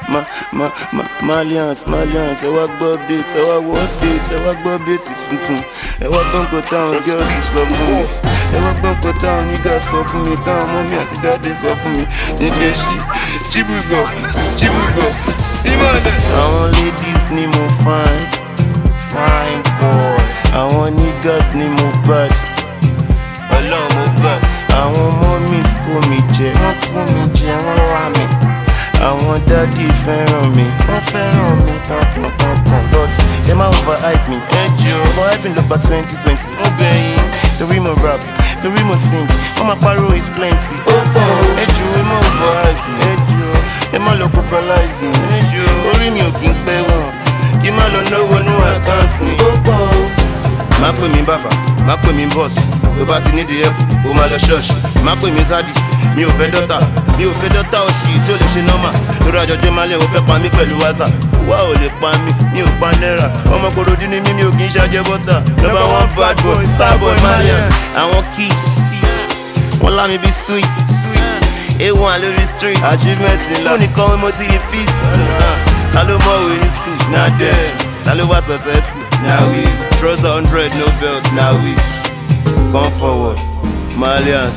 Malians, ẹ wá gbọ́ update, ẹ wá wo update, ẹ wá gbọ́ update tuntun. Ẹ wá gbọ́n kó táwọn girls sọ fún mi. Ẹ wá gbọ́n kó táwọn niggas sọ fún mi. Táwọn mọ́mí àti dáadé sọ fún mi. Nkechi, Chibuzo, Imane. Àwọn ladies ni mo fine boy. Àwọn niggas ni mo bad. Ọlọ́run mo bad. Àwọn mummies kó mi jẹ. Wọ́n wá mi. Àwọn daddy fẹ́ràn mi. Wọ́n fẹ́ràn mi pọ̀pọ̀pọ̀pọ̀. But they ma overhype me. Overhyping lọ́gbà 2020. Ó bẹ̀yìn. Torí mo rap, torí mo sing. Wọ́n máa pariwo is plenty. Ẹjọ́ ẹ má overhype me. Ẹ má lọ popularize me. Orí mi ò kí ń pẹ́ wọn. Kí má lọ náwó nú account mi. Má pè mí bàbá, má pè mí boss. Tó bá ti ní di help, ó máa lọ ṣọ́ọ̀ṣì. Má pè mí zadi, mi ò fẹ́ dọ́tà. Mi ò fẹ́ dọ́tà òṣì tí ó lè ṣe nọ́mà. Lórí àjọjọ́ máa lé o fẹ́ pa mí pẹ̀lú wáṣà. Wá ò lè pa mí, mi ò pa náírà. Ọmọ Kòròdú ni mí, mi ò kì í ṣàjẹ́ bọ́tà. Number one bad boy, star boy Malian. Àwọn kids, wọ́n lá mi bí sweet. A1 lórí street. Achievement ńlá. School nìkan mo ti repeat. Ta ló mọ̀wé ní school? Na dem. Ta ló wá successful? Na we. Trust 100, no belt. Na we. Come forward, Malians.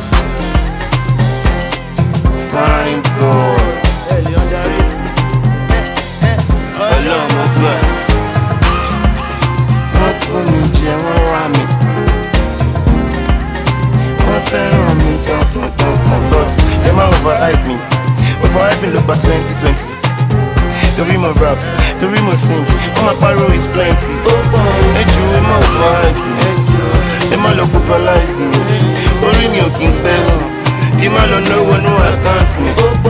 Fine boy. Ọlọ́run mo gbà. Wọ́n kó mi jẹ, wọ́n wá mi. Wọ́n fẹ́ràn mi tọkàntọkàn. But they ma overhype me. Overhyping lọ́gbà 2020. Torí mo rap, torí mo sing. Wọ́n máa pariwo is plenty. Ẹjọ́ ẹ má overhype me. Ẹ má lọ popularize me. Orí mi ò kí ń pẹ́ wọn. Kí má lọ náwó nú account mi.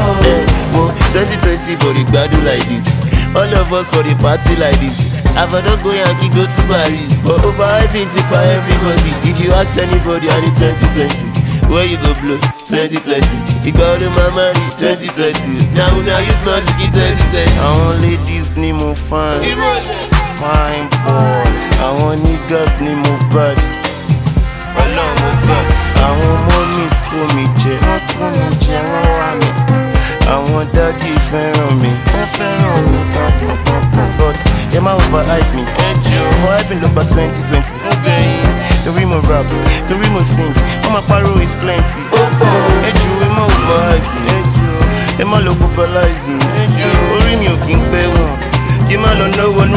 2020 for the gbadu like this. All of us for the party like this. After go Yankee go to Paris. But overhyping to by everybody. If you ask anybody I need 2020. Where you go blow? 2020. You got the mama 2020. Now use music in 2020. Àwọn ladies ni mo fine boy. Àwọn niggas ni mo bad. Ọlọ́run mo bad. Àwọn mummies kó mi jẹ. Wọ́n wá mi. Àwọn daddy fẹ́ràn mi. Wọ́n fẹ́ràn mi pọ̀pọ̀pọ̀pọ̀. But they ma overhype me. Overhyping lọ́gbà 2020. Ó bẹ̀yìn. Torí mo rap, torí mo sing. Wọ́n máa pariwo is plenty. Ẹjọ́ ẹ má overhype me. Ẹ má lọ popularize me. Orí mi ò kí ń pẹ́ wọn. Kí má lọ náwó nú